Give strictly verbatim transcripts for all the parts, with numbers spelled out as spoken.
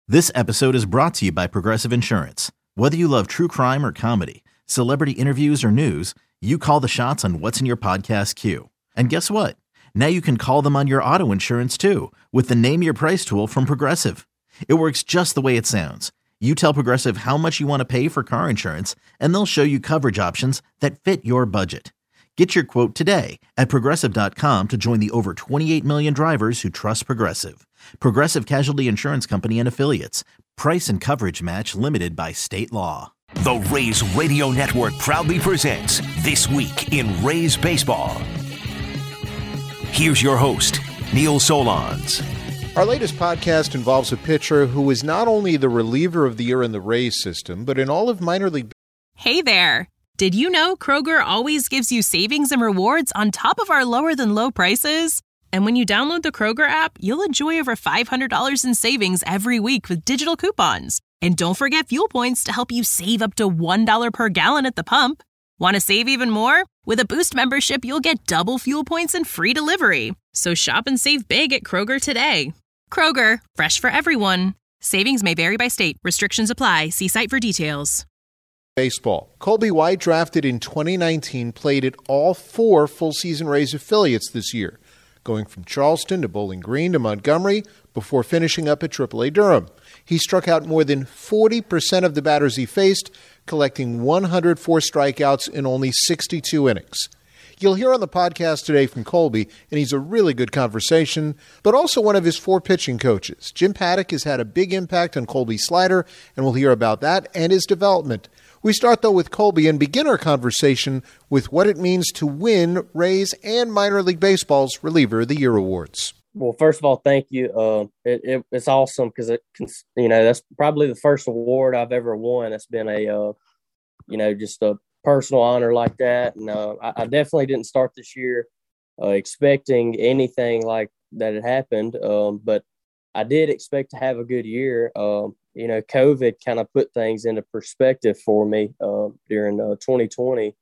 This episode is brought to you by Progressive Insurance. Whether you love true crime or comedy, celebrity interviews or news, you call the shots on what's in your podcast queue. And guess what? Now you can call them on your auto insurance too with the Name Your Price tool from Progressive. It works just the way it sounds. You tell Progressive how much you want to pay for car insurance, and they'll show you coverage options that fit your budget. Get your quote today at Progressive dot com to join the over twenty-eight million drivers who trust Progressive. Progressive Casualty Insurance Company and Affiliates. Price and coverage match limited by state law. The Rays Radio Network proudly presents This Week in Rays Baseball. Here's your host, Neil Solondz. Our latest podcast involves a pitcher who is not only the reliever of the year in the Rays system, but in all of minor league. Hey there. Did you know Kroger always gives you savings and rewards on top of our lower than low prices? And when you download the Kroger app, you'll enjoy over five hundred dollars in savings every week with digital coupons. And don't forget fuel points to help you save up to one dollar per gallon at the pump. Want to save even more? With a Boost membership, you'll get double fuel points and free delivery. So shop and save big at Kroger today. Kroger, fresh for everyone. Savings may vary by state. Restrictions apply. See site for details. Baseball. Colby White, drafted in twenty nineteen, played at all four full-season Rays affiliates this year, going from Charleston to Bowling Green to Montgomery before finishing up at triple A Durham. He struck out more than forty percent of the batters he faced, collecting one hundred four strikeouts in only sixty-two innings. You'll hear on the podcast today from Colby, and he's a really good conversation, but also one of his four pitching coaches. Jim Paddock has had a big impact on Colby's slider, and we'll hear about that and his development. We start, though, with Colby and begin our conversation with what it means to win Rays and minor league baseball's Reliever of the Year awards. Well, first of all, thank you. Uh, it, it, it's awesome because, it, you know, that's probably the first award I've ever won. It's been a, uh, you know, just a personal honor like that. And uh, I, I definitely didn't start this year uh, expecting anything like that had happened. Um, but I did expect to have a good year. Um, you know, COVID kind of put things into perspective for me uh, during uh, twenty twenty.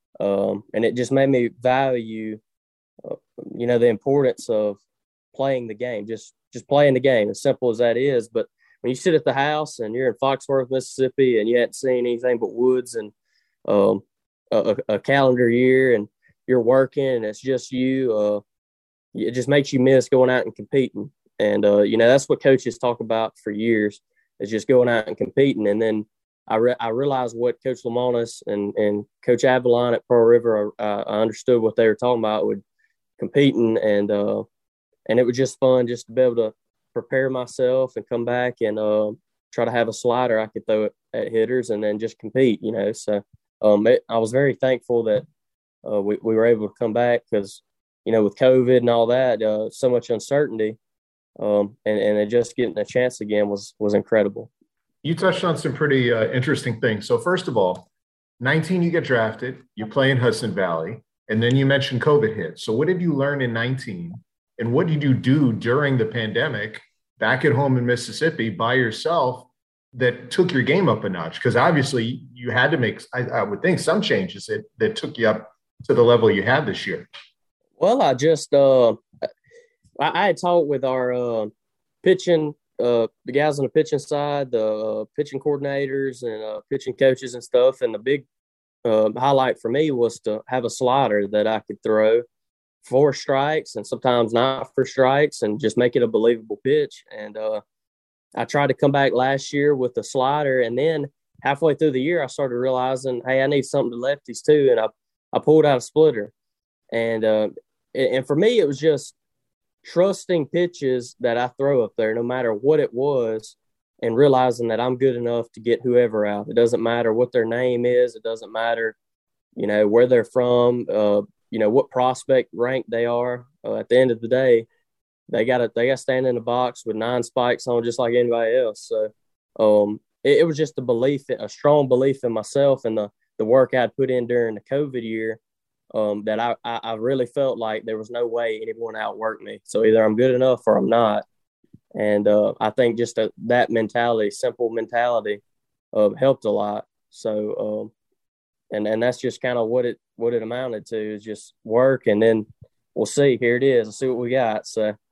Um, and it just made me value, uh, you know, the importance of playing the game, just just playing the game, as simple as that is. But when you sit at the house and you're in Foxworth, Mississippi, and you hadn't seen anything but woods and um, a, a calendar year, and you're working and it's just you, uh, it just makes you miss going out and competing. And, uh, you know, that's what coaches talk about for years, is just going out and competing. And then I, re- I realized what Coach Lamonis and, and Coach Avalon at Pearl River, uh, I understood what they were talking about with competing. And, uh, and it was just fun just to be able to prepare myself and come back and uh, try to have a slider I could throw it at hitters and then just compete, you know. So um, it, I was very thankful that uh, we, we were able to come back because, you know, with COVID and all that, uh, so much uncertainty. Um, and, and it just getting a chance again was was incredible. You touched on some pretty uh, interesting things. So first of all, nineteen, you get drafted, you play in Hudson Valley, and then you mentioned COVID hit. So what did you learn in nineteen, and what did you do during the pandemic back at home in Mississippi by yourself that took your game up a notch? Because obviously you had to make, I, I would think, some changes that, that took you up to the level you had this year. Well, I just uh, – I, I had talked with our uh, pitching, uh, the guys on the pitching side, the uh, pitching coordinators and uh, pitching coaches and stuff. And the big uh, highlight for me was to have a slider that I could throw for strikes and sometimes not for strikes and just make it a believable pitch. And uh, I tried to come back last year with the slider. And then halfway through the year, I started realizing, hey, I need something to lefties too. And I, I pulled out a splitter. And, uh, and for me, it was just trusting pitches that I throw up there, no matter what it was, and realizing that I'm good enough to get whoever out. It doesn't matter what their name is. It doesn't matter, you know, where they're from, uh, you know, what prospect rank they are. Uh, at the end of the day, they got to they got to stand in the box with nine spikes on just like anybody else. So um, it, it was just a belief, a strong belief in myself and the, the work I'd put in during the COVID year. Um, that I, I, I really felt like there was no way anyone outworked me. So either I'm good enough or I'm not. And uh, I think just a, that mentality, simple mentality, uh, helped a lot. So, um, and and that's just kind of what it what it amounted to, is just work, and then we'll see. Here it is. Let's see what we got. So,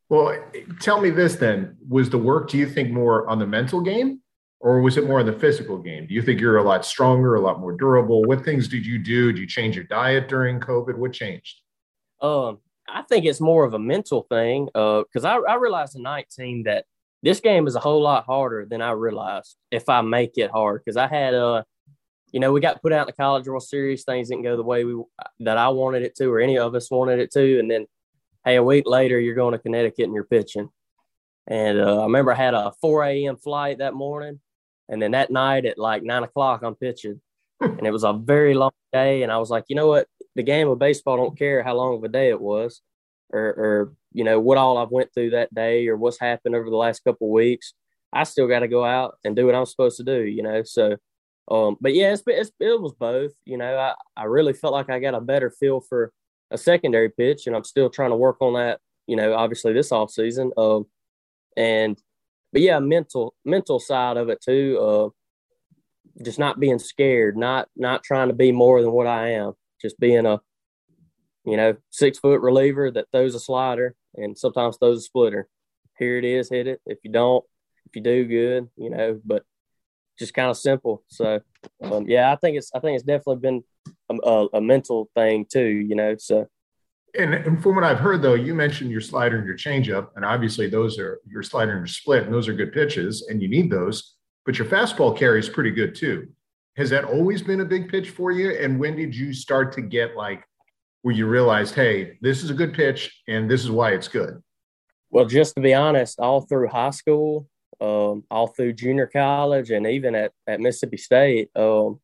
Well, tell me this then. Was the work, do you think, more on the mental game or was it more on the physical game? Do you think you're a lot stronger, a lot more durable? What things did you do? Did you change your diet during COVID? What changed? Um, I think it's more of a mental thing because uh, I, I realized in nineteen that this game is a whole lot harder than I realized if I make it hard. Because I had, uh, you know, we got put out in the College World Series. Things didn't go the way we that I wanted it to or any of us wanted it to. And then, hey, a week later, you're going to Connecticut and you're pitching. And uh, I remember I had a four a.m. flight that morning. And then that night at like nine o'clock, I'm pitching. And it was a very long day. And I was like, you know what? The game of baseball don't care how long of a day it was or, or you know, what all I've went through that day or what's happened over the last couple of weeks. I still got to go out and do what I'm supposed to do, you know. So, um, but, yeah, it's, it's, it was both. You know, I, I really felt like I got a better feel for a secondary pitch, and I'm still trying to work on that, you know, obviously this offseason. Um, and, but, yeah, mental mental side of it too, uh, just not being scared, not not trying to be more than what I am. Just being a, you know, six-foot reliever that throws a slider and sometimes throws a splitter. Here it is, hit it. If you don't, if you do, good, you know, but just kind of simple. So, um, yeah, I think it's I think it's definitely been a, a, a mental thing too, you know, so. And, and from what I've heard, though, you mentioned your slider and your changeup, and obviously those are your slider and your split, and those are good pitches, and you need those. But your fastball carry is pretty good too. Has that always been a big pitch for you? And when did you start to get like where you realized, hey, this is a good pitch and this is why it's good? Well, just to be honest, all through high school, um, all through junior college, and even at, at Mississippi State, um,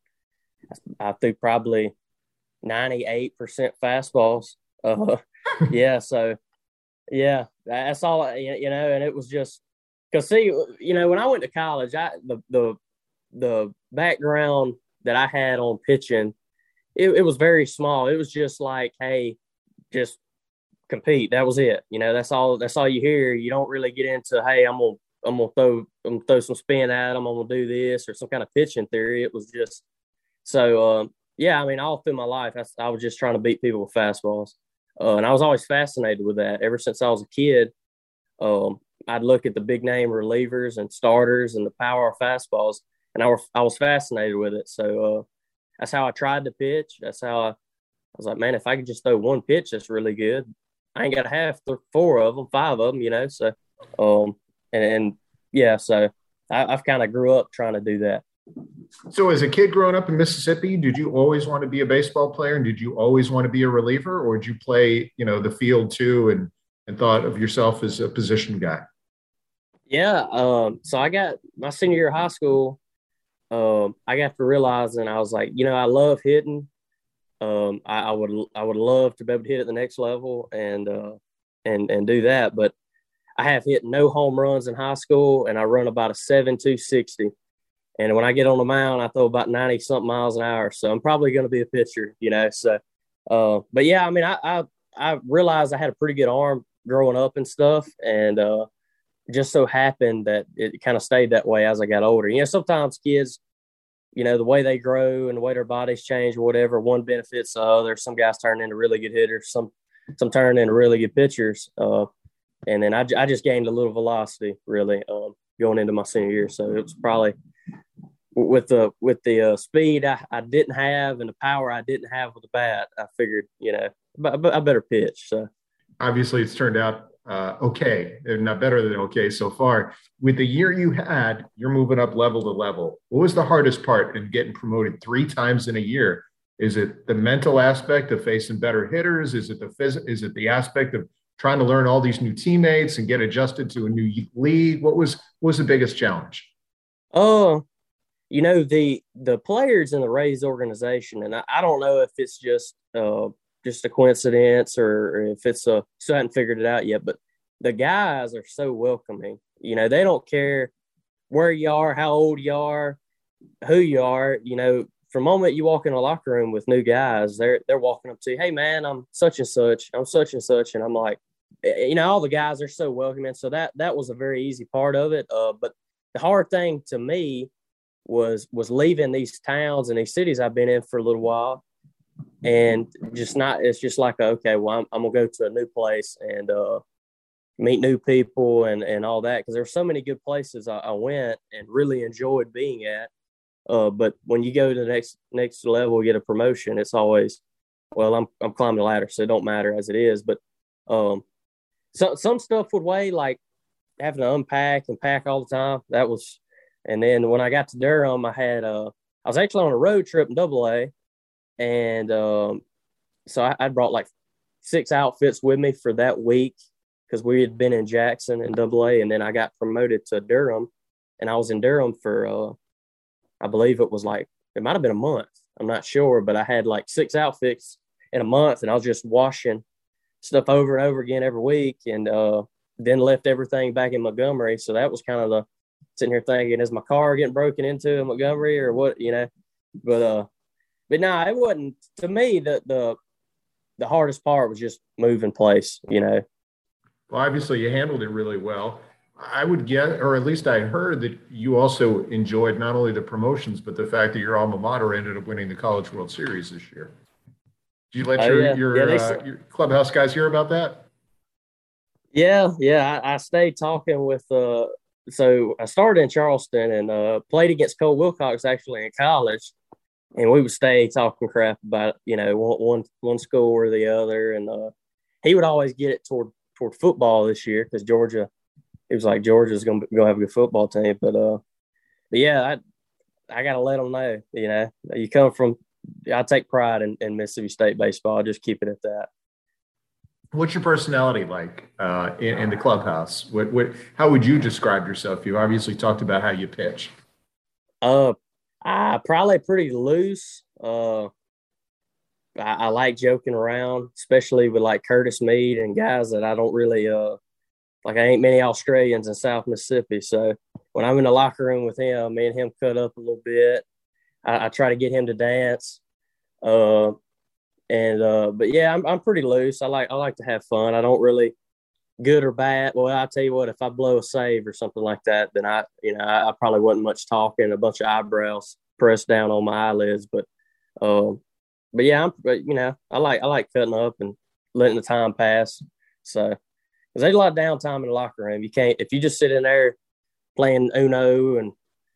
I threw probably ninety-eight percent fastballs. Uh, yeah, so, yeah, that's all, you know, and it was just – because, see, you know, when I went to college, I the the the background that I had on pitching, it, it was very small. It was just like, hey, just compete. That was it. You know, that's all. That's all you hear. You don't really get into, hey, I'm gonna I'm gonna throw I'm gonna throw some spin at them. I'm gonna do this or some kind of pitching theory. It was just so. Um, yeah, I mean, all through my life, I, I was just trying to beat people with fastballs, uh, and I was always fascinated with that. Ever since I was a kid. Um, I'd look at the big name relievers and starters and the power of fastballs, and I, were, I was fascinated with it. So uh, that's how I tried to pitch. That's how I, I was like, man, if I could just throw one pitch that's really good, I ain't got to have th- four of them, five of them, you know. So, um, and, and yeah, so I, I've kind of grew up trying to do that. So as a kid growing up in Mississippi, did you always want to be a baseball player, and did you always want to be a reliever, or did you play, you know, the field too and and thought of yourself as a position guy? Yeah. Um, so I got my senior year of high school. Um, I got to realizing I was like, you know, I love hitting. Um, I, I would, I would love to be able to hit at the next level and, uh, and, and do that. But I have hit no home runs in high school, and I run about a seven two sixty. And when I get on the mound, I throw about ninety something miles an hour. So I'm probably going to be a pitcher, you know? So, uh, but yeah, I mean, I, I, I realized I had a pretty good arm growing up and stuff. And, uh, just so happened that it kind of stayed that way as I got older. You know, sometimes kids, you know, the way they grow and the way their bodies change or whatever, one benefits the other. Some guys turn into really good hitters, some some turn into really good pitchers. Uh, and then I, I just gained a little velocity, really, um, going into my senior year. So it was probably with the with the uh, speed I, I didn't have and the power I didn't have with the bat, I figured, you know, I better pitch. So obviously it's turned out uh, okay, not better than okay so far. With the year you had, you're moving up level to level. What was the hardest part in getting promoted three times in a year? Is it the mental aspect of facing better hitters? Is it the phys- Is it the aspect of trying to learn all these new teammates and get adjusted to a new league? What was what was the biggest challenge? Oh, you know, the the players in the Rays organization, and I, I don't know if it's just uh, just a coincidence or, or if it's a, so I haven't figured it out yet, but the guys are so welcoming. You know, they don't care where you are, how old you are, who you are. You know, from the moment you walk in a locker room with new guys, they're they're walking up to you, hey, man, I'm such and such, I'm such and such. And I'm like, you know, all the guys are so welcoming. So that that was a very easy part of it. Uh, but the hard thing to me was was leaving these towns and these cities I've been in for a little while. And just not, it's just like, okay, well, I'm, I'm going to go to a new place and, uh, meet new people and, and all that. Cause there were so many good places I, I went and really enjoyed being at. Uh, but when you go to the next, next level, get a promotion, it's always, well, I'm, I'm climbing the ladder, so it don't matter as it is. But, um, so, some stuff would weigh, like having to unpack and pack all the time. That was, and then when I got to Durham, I had, uh, I was actually on a road trip in double A. And, um, so I, I brought like six outfits with me for that week, because we had been in Jackson in double A, and then I got promoted to Durham, and I was in Durham for, uh, I believe it was like, it might've been a month. I'm not sure, but I had like six outfits in a month, and I was just washing stuff over and over again every week, and uh, then left everything back in Montgomery. So that was kind of the sitting here thinking, is my car getting broken into in Montgomery or what, you know? But uh, but no, it wasn't. To me, the the the hardest part was just moving place, you know. Well, obviously you handled it really well. I would get, or at least I heard that you also enjoyed not only the promotions, but the fact that your alma mater ended up winning the College World Series this year. Did you let oh, your, yeah. your, yeah, uh, your clubhouse guys hear about that? Yeah, yeah. I, I stayed talking with, uh, so I started in Charleston and uh, played against Cole Wilcox actually in college. And we would stay talking crap about, you know, one, one, one school or the other. And uh, he would always get it toward, toward football this year, because Georgia, it was like Georgia's going to go have a good football team. But, uh, but yeah, I, I got to let them know, you know, you come from, I take pride in, in Mississippi State baseball. I'll just keep it at that. What's your personality like uh, in, in the clubhouse? What, what, how would you describe yourself? You obviously talked about how you pitch. Uh, I probably pretty loose. Uh, I, I like joking around, especially with like Curtis Mead and guys that I don't really uh like. I ain't many Australians in South Mississippi, so when I'm in the locker room with him, me and him cut up a little bit. I, I try to get him to dance. Uh, and uh, but yeah, I'm I'm pretty loose. I like I like to have fun. I don't really good or bad. Well, I tell you what, if I blow a save or something like that, then I, you know, I, I probably wasn't much talking, a bunch of eyebrows pressed down on my eyelids. But, um, but yeah, I'm, you know, I like I like cutting up and letting the time pass. So, because there's a lot of downtime in the locker room. You can't, if you just sit in there playing Uno and,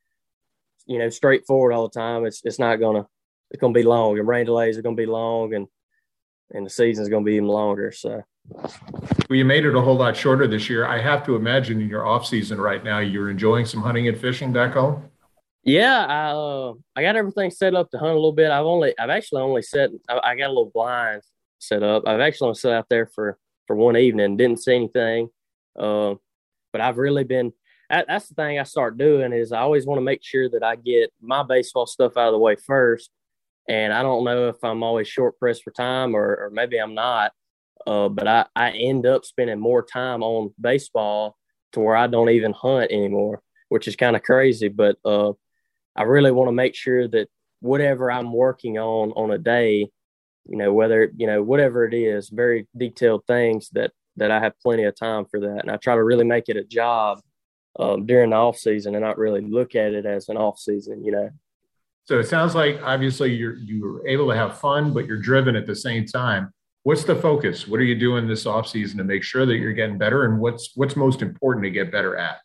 you know, straightforward all the time, it's it's not gonna it's gonna be long. And rain delays are gonna be long, and and the season's gonna be even longer. So. Well, you made it a whole lot shorter this year. I have to imagine in your off season right now, you're enjoying some hunting and fishing back home. Yeah, I uh, I got everything set up to hunt a little bit. I've only I've actually only set I, I got a little blind set up. I've actually only sat out there for, for one evening, didn't see anything. Uh, but I've really been that, that's the thing I start doing is I always want to make sure that I get my baseball stuff out of the way first. And I don't know if I'm always short pressed for time or, or maybe I'm not. Uh, but I, I end up spending more time on baseball to where I don't even hunt anymore, which is kind of crazy. But uh, I really want to make sure that whatever I'm working on on a day, you know, whether, you know, whatever it is, very detailed things that, that I have plenty of time for that. And I try to really make it a job um, during the off season and not really look at it as an off season, you know. So it sounds like obviously you're, you're able to have fun, but you're driven at the same time. What's the focus? What are you doing this offseason to make sure that you're getting better? And what's what's most important to get better at?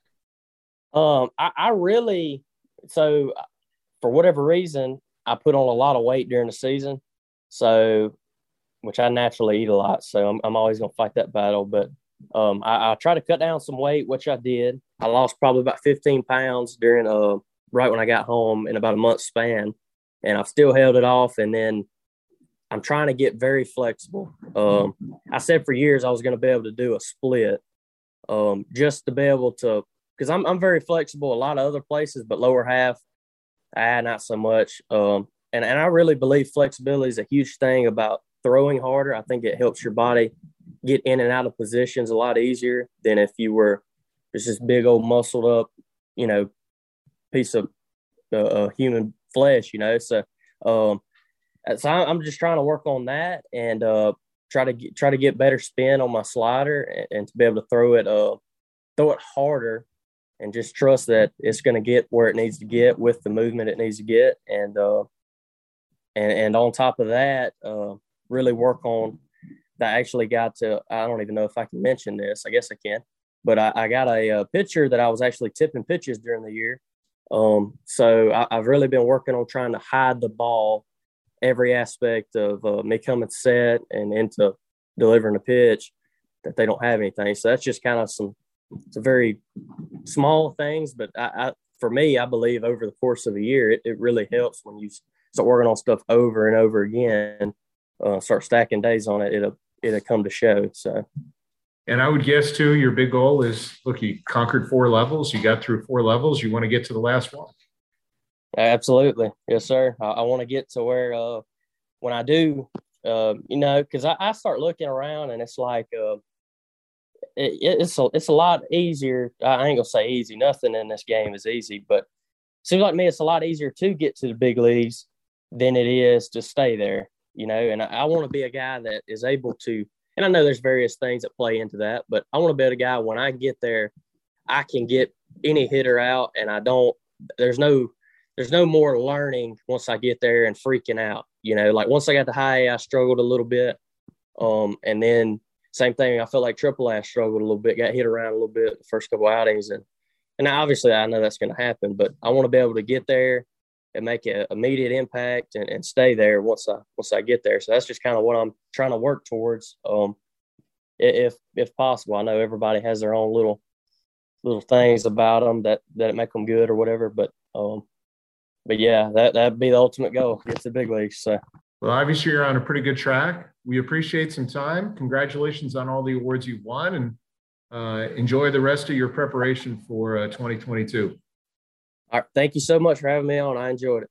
Um, I, I really, so for whatever reason, I put on a lot of weight during the season. So, which I naturally eat a lot. So I'm, I'm always going to fight that battle. But um, I, I try to cut down some weight, which I did. I lost probably about fifteen pounds during, uh, right when I got home in about a month span. And I've still held it off. And then I'm trying to get very flexible. Um, I said for years I was going to be able to do a split um, just to be able to – because I'm I'm very flexible a lot of other places, but lower half, ah, not so much. Um, and, and I really believe flexibility is a huge thing about throwing harder. I think it helps your body get in and out of positions a lot easier than if you were just this big old muscled up, you know, piece of uh, uh, human flesh, you know. So um, – So I'm just trying to work on that and uh, try to get, try to get better spin on my slider and, and to be able to throw it, uh, throw it harder, and just trust that it's going to get where it needs to get with the movement it needs to get. And uh, and and on top of that, uh, really work on that actually got to, I don't even know if I can mention this. I guess I can. But I, I got a, a pitcher that I was actually tipping pitches during the year. Um, so I, I've really been working on trying to hide the ball, every aspect of uh, me coming set and into delivering a pitch, that they don't have anything. So that's just kind of some, some very small things. But I, I, for me, I believe over the course of a year, it, it really helps when you start working on stuff over and over again, uh, start stacking days on it. It'll, it'll come to show. So. And I would guess, too, your big goal is, look, you conquered four levels. You got through four levels. You want to get to the last one. Absolutely. Yes, sir. I, I want to get to where uh, when I do, uh, you know, because I, I start looking around and it's like uh, it, it's, a, it's a lot easier. I ain't going to say easy. Nothing in this game is easy. But it seems like me, it's a lot easier to get to the big leagues than it is to stay there, you know. And I, I want to be a guy that is able to, and I know there's various things that play into that, but I want to be a guy when I get there, I can get any hitter out, and I don't. There's no, there's no more learning once I get there and freaking out. You know, like once I got to high A, I struggled a little bit, um, and then same thing. I felt like triple A I struggled a little bit, got hit around a little bit the first couple outings, and and obviously I know that's going to happen, but I want to be able to get there and make an immediate impact and, and stay there once I once I get there. So that's just kind of what I'm trying to work towards, um, if if possible. I know everybody has their own little little things about them that, that make them good or whatever, but um, but yeah, that that'd be the ultimate goal, get to the big leagues. So. Well, obviously you're on a pretty good track. We appreciate some time. Congratulations on all the awards you've won, and uh, enjoy the rest of your preparation for uh, twenty twenty-two. All right. Thank you so much for having me on. I enjoyed it.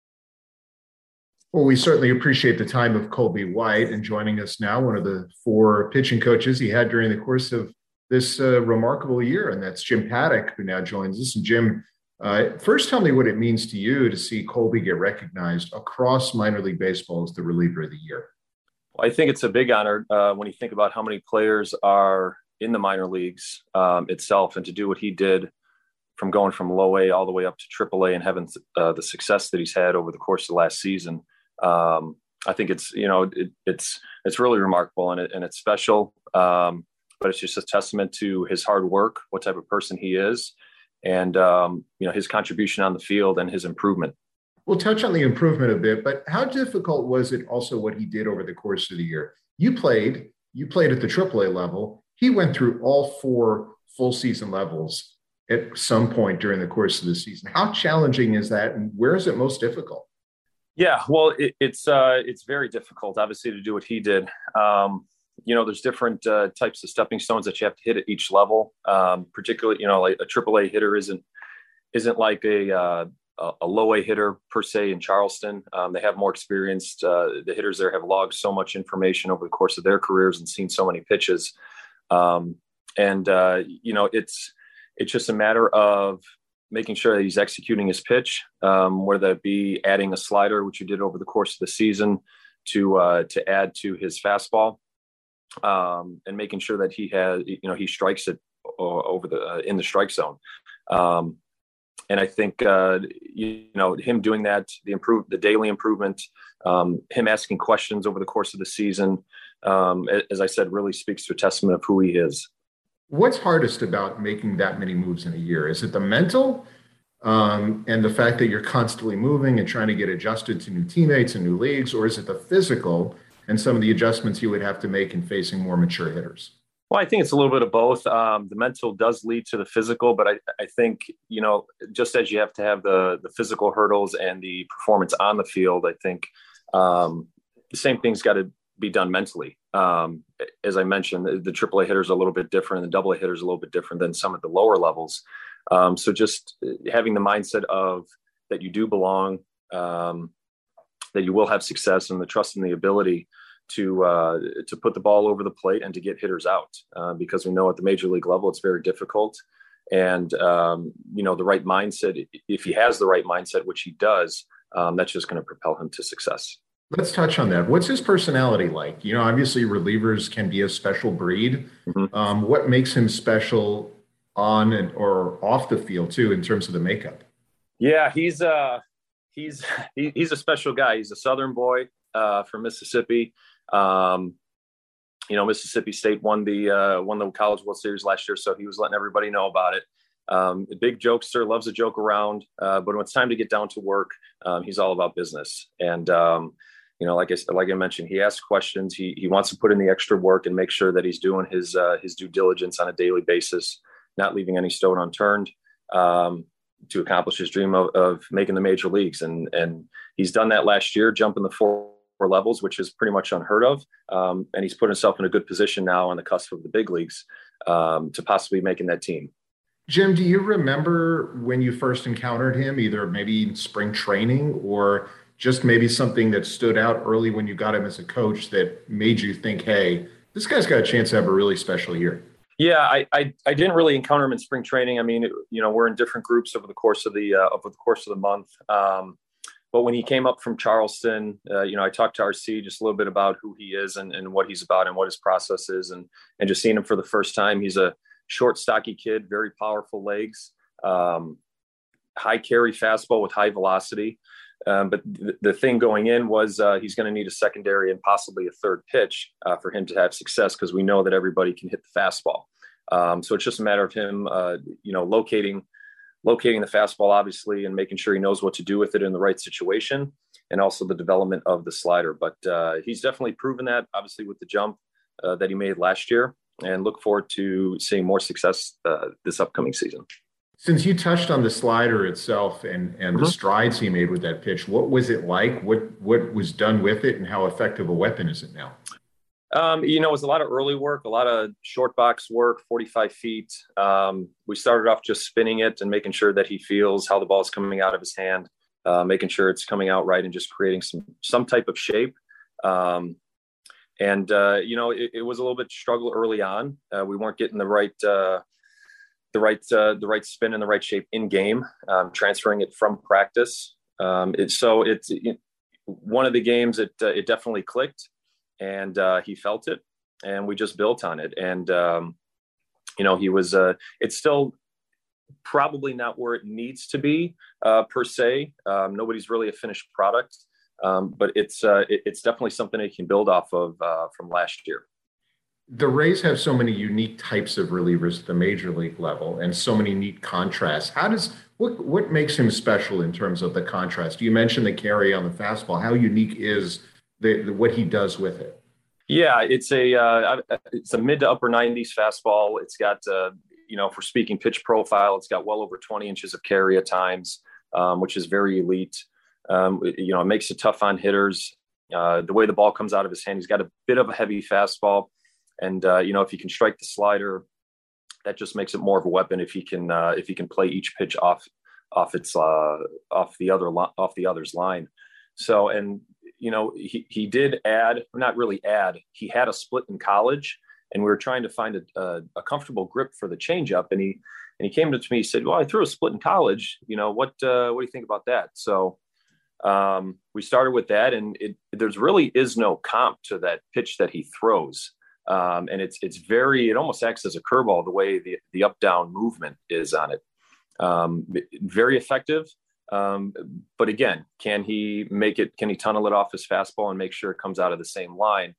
Well, we certainly appreciate the time of Colby White, and joining us now, one of the four pitching coaches he had during the course of this uh, remarkable year, and that's Jim Paddock, who now joins us. And Jim, uh, first tell me what it means to you to see Colby get recognized across minor league baseball as the reliever of the year. Well, I think it's a big honor uh, when you think about how many players are in the minor leagues um, itself, and to do what he did from going from low A all the way up to triple A and having uh, the success that he's had over the course of the last season. Um, I think it's, you know, it, it's, it's really remarkable, and, it, and it's special. Um, but it's just a testament to his hard work, what type of person he is, and, um, you know, his contribution on the field and his improvement. We'll touch on the improvement a bit, but how difficult was it also what he did over the course of the year? You played, you played at the triple A level. He went through all four full season levels at some point during the course of the season. How challenging is that, and where is it most difficult? Yeah, well, it, it's uh, it's very difficult, obviously, to do what he did. Um, you know, there's different uh, types of stepping stones that you have to hit at each level. Um, particularly, you know, like a triple A hitter isn't isn't like a uh, a low A hitter per se in Charleston. Um, they have more experience. Uh, the hitters there have logged so much information over the course of their careers and seen so many pitches. Um, and uh, you know, it's It's just a matter of making sure that he's executing his pitch, um, whether that be adding a slider, which you did over the course of the season, to uh, to add to his fastball, um, and making sure that he has, you know, he strikes it over the uh, in the strike zone. Um, and I think uh, you know, him doing that, the improve the daily improvement, um, him asking questions over the course of the season, um, as I said, really speaks to a testament of who he is. What's hardest about making that many moves in a year? Is it the mental um, and the fact that you're constantly moving and trying to get adjusted to new teammates and new leagues, or is it the physical and some of the adjustments you would have to make in facing more mature hitters? Well, I think it's a little bit of both. Um, the mental does lead to the physical, but I, I think, you know, just as you have to have the, the physical hurdles and the performance on the field, I think um, the same thing's got to be done mentally. Um, as I mentioned, the, the triple A hitter is a little bit different, and the double A hitter is a little bit different than some of the lower levels. Um, so just having the mindset of that you do belong, um, that you will have success, and the trust and the ability to uh, to put the ball over the plate and to get hitters out, uh, because we know at the major league level it's very difficult. And um, you know, the right mindset, if he has the right mindset, which he does, um, that's just going to propel him to success. Let's touch on that. What's his personality like? You know, obviously relievers can be a special breed. Mm-hmm. Um, what makes him special on and or off the field too, in terms of the makeup? Yeah, he's uh he's he, he's a special guy. He's a Southern boy uh, from Mississippi. Um, you know, Mississippi State won the uh, won the College World Series last year, so he was letting everybody know about it. Um, the big jokester, loves to joke around, uh, but when it's time to get down to work, um, he's all about business. And um, you know, like I like I mentioned, he asks questions. He he wants to put in the extra work and make sure that he's doing his uh, his due diligence on a daily basis, not leaving any stone unturned. Um, to accomplish his dream of, of making the major leagues. And, and he's done that last year, jumping the four, four levels, which is pretty much unheard of. Um, and he's put himself in a good position now on the cusp of the big leagues um, to possibly making that team. Jim, do you remember when you first encountered him, either maybe in spring training or just maybe something that stood out early when you got him as a coach that made you think, hey, this guy's got a chance to have a really special year? Yeah, I, I I didn't really encounter him in spring training. I mean, it, you know, we're in different groups over the course of the uh, over the course of the month. Um, but when he came up from Charleston, uh, you know, I talked to R C just a little bit about who he is and, and what he's about and what his process is, and and just seeing him for the first time. He's a short, stocky kid, very powerful legs, um, high carry fastball with high velocity. Um, but th- the thing going in was uh, he's going to need a secondary and possibly a third pitch uh, for him to have success, because we know that everybody can hit the fastball. Um, so it's just a matter of him, uh, you know, locating locating the fastball, obviously, and making sure he knows what to do with it in the right situation, and also the development of the slider. But uh, he's definitely proven that, obviously, with the jump uh, that he made last year, and look forward to seeing more success uh, this upcoming season. Since you touched on the slider itself and, and mm-hmm. the strides he made with that pitch, what was it like? What what was done with it, and how effective a weapon is it now? Um, you know, it was a lot of early work, a lot of short box work, forty-five feet. Um, we started off just spinning it and making sure that he feels how the ball is coming out of his hand, uh, making sure it's coming out right, and just creating some some type of shape. Um, and, uh, you know, it, it was a little bit struggle early on. Uh, we weren't getting the right uh, – the right, uh, the right spin and the right shape in game, um, transferring it from practice. Um, it, so it's it, one of the games that uh, it definitely clicked, and uh, he felt it, and we just built on it. And, um, you know, he was, uh, it's still probably not where it needs to be uh, per se. Um, nobody's really a finished product, um, but it's, uh, it, it's definitely something that he can build off of uh, from last year. The Rays have so many unique types of relievers at the major league level and so many neat contrasts. How does what what makes him special in terms of the contrast? You mentioned the carry on the fastball. How unique is the, the what he does with it? Yeah, it's a uh, it's a mid to upper nineties fastball. It's got uh, you know, for speaking pitch profile, it's got well over twenty inches of carry at times, um, which is very elite. Um, you know, it makes it tough on hitters. Uh, the way the ball comes out of his hand, he's got a bit of a heavy fastball. And, uh, you know, if he can strike the slider, that just makes it more of a weapon if he can uh, if he can play each pitch off off its uh, off the other off the other's line. So, and, you know, he, he did add, not really add, he had a split in college, and we were trying to find a, a, a comfortable grip for the changeup. And he and he came to me, he said, well, I threw a split in college. You know, what uh, what do you think about that? So um, we started with that, and it, there's really is no comp to that pitch that he throws. Um, and it's it's very, it almost acts as a curveball the way the, the up-down movement is on it. Um, very effective. Um, but again, can he make it, can he tunnel it off his fastball and make sure it comes out of the same line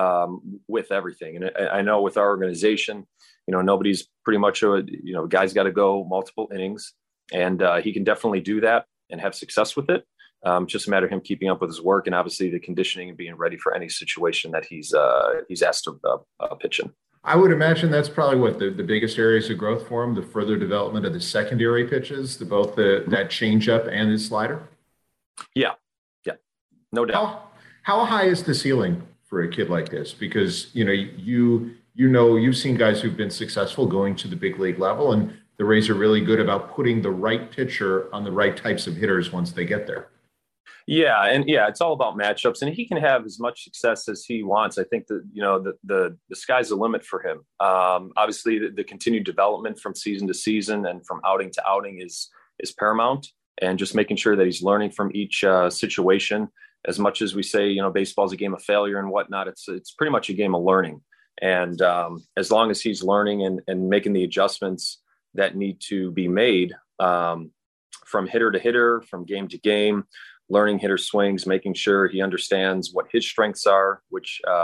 um, with everything? And I, I know with our organization, you know, nobody's pretty much, a, you know, guy's got to go multiple innings, and uh, he can definitely do that and have success with it. Um, just a matter of him keeping up with his work, and obviously the conditioning and being ready for any situation that he's uh, he's asked to uh, uh, pitch in. I would imagine that's probably what the, the biggest areas of growth for him, the further development of the secondary pitches, the both the that changeup and his slider. Yeah, yeah, no doubt. How, how high is the ceiling for a kid like this? Because you know you you know you've seen guys who've been successful going to the big league level, and the Rays are really good about putting the right pitcher on the right types of hitters once they get there. Yeah. And yeah, it's all about matchups, and he can have as much success as he wants. I think that, you know, the, the, the sky's the limit for him. Um, obviously the, the continued development from season to season and from outing to outing is, is paramount, and just making sure that he's learning from each uh, situation. As much as we say, you know, baseball's a game of failure and whatnot, it's, it's pretty much a game of learning. And um, as long as he's learning and, and making the adjustments that need to be made um, from hitter to hitter, from game to game, learning hitter swings, making sure he understands what his strengths are, which, um,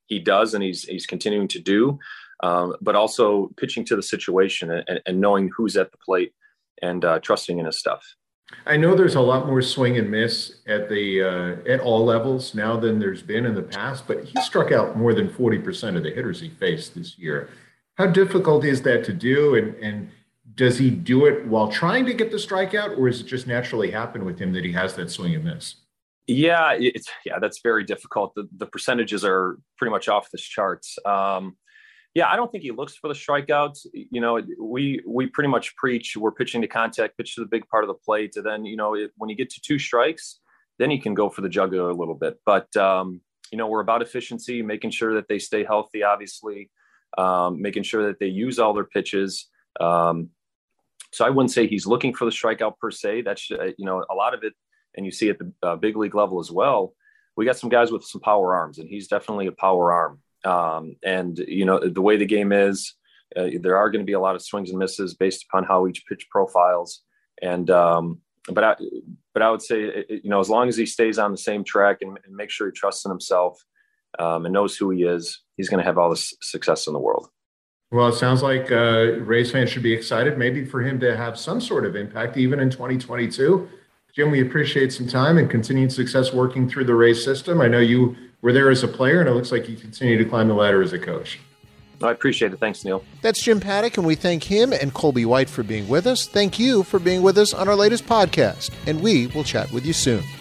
he does and he's he's continuing to do, um, but also pitching to the situation and, and knowing who's at the plate and uh, trusting in his stuff. I know there's a lot more swing and miss at the uh, at all levels now than there's been in the past, but he struck out more than forty percent of the hitters he faced this year. How difficult is that to do, and, and does he do it while trying to get the strikeout, or is it just naturally happen with him that he has that swing and miss? Yeah, it's yeah, that's very difficult. The, the percentages are pretty much off the charts. Um, Yeah, I don't think he looks for the strikeouts. You know, we we pretty much preach we're pitching to contact, pitch to the big part of the plate. And then, you know, it, when you get to two strikes, then you can go for the jugular a little bit. But, um, you know, we're about efficiency, making sure that they stay healthy, obviously, um, making sure that they use all their pitches. Um, so I wouldn't say he's looking for the strikeout per se. That's, uh, you know, a lot of it, and you see at the uh, big league level as well, we got some guys with some power arms, and he's definitely a power arm. Um, and, you know, the way the game is, uh, there are going to be a lot of swings and misses based upon how each pitch profiles. And, um, but I, but I would say, it, you know, as long as he stays on the same track and, and make sure he trusts in himself, um, and knows who he is, he's going to have all the success in the world. Well, it sounds like uh, Rays fans should be excited maybe for him to have some sort of impact even in twenty twenty-two. Jim, we appreciate some time and continued success working through the Rays system. I know you were there as a player, and it looks like you continue to climb the ladder as a coach. I appreciate it. Thanks, Neil. That's Jim Paddock, and we thank him and Colby White for being with us. Thank you for being with us on our latest podcast, and we will chat with you soon.